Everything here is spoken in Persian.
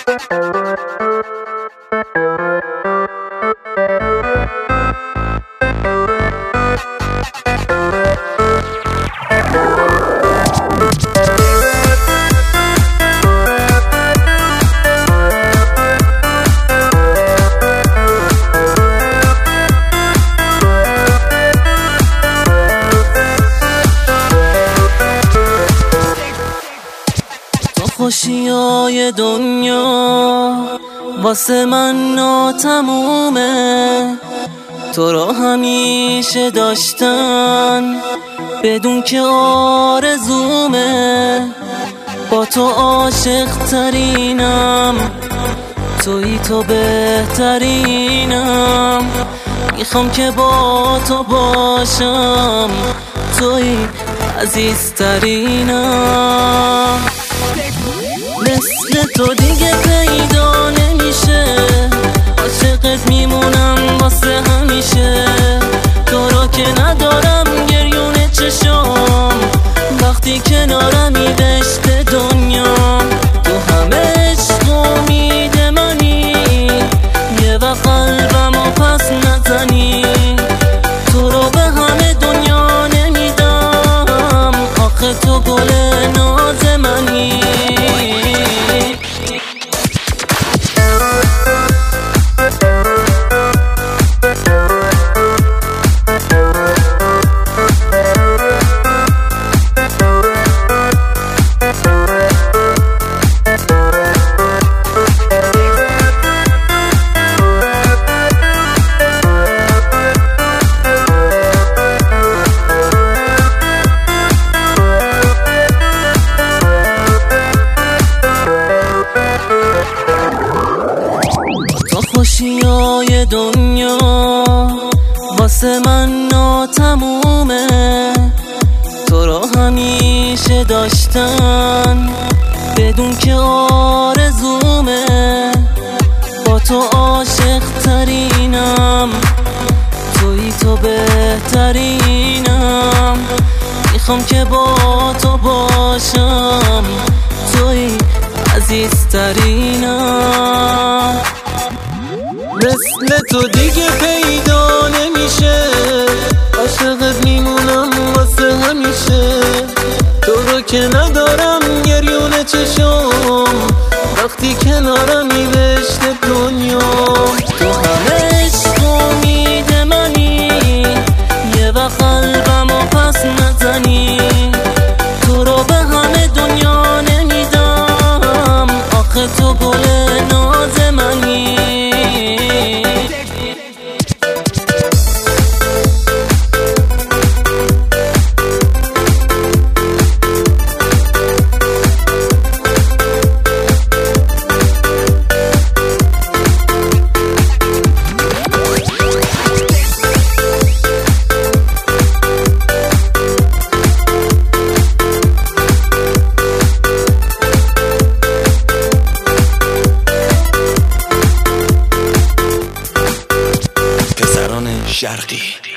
خوشیای دنیا واسه من ناتمومه، تو را همیشه داشتن بدون که آرزومه. با تو عاشق ترینم، تویی تو بهترینم، میخوام که با تو باشم، تویی عزیزترینم. مثل تو دیگه پیدا نمیشه، عاشقت میمونم واسه همیشه. تو را که ندارم گریون چشام، وقتی کنارمی بهشت دنیا. تو همه عشق امید منی، یه وقت قلبمو پس نزنی. تو رو به همه دنیا نمیدم، آخه تو گل ناز منی. خوشیای دنیا واسه من ناتمومه، تو را همیشه داشتن بدون که آرزومه. با تو عاشق ترینم، تویی تو بهترینم، میخوام که با تو باشم، تویی عزیزترینم. مثل تو دیگه پیدا نمیشه، عاشقت میمونم واسه همیشه. تو رو که ندارم گریون چشام، وقتی کنارمی بهشت دنیا. تو همه عشق امید منی، یه وقت قلبمو پس نزنی. تو رو به همه دنیا نمیدم، آخه تو گل ناز منی. شرقی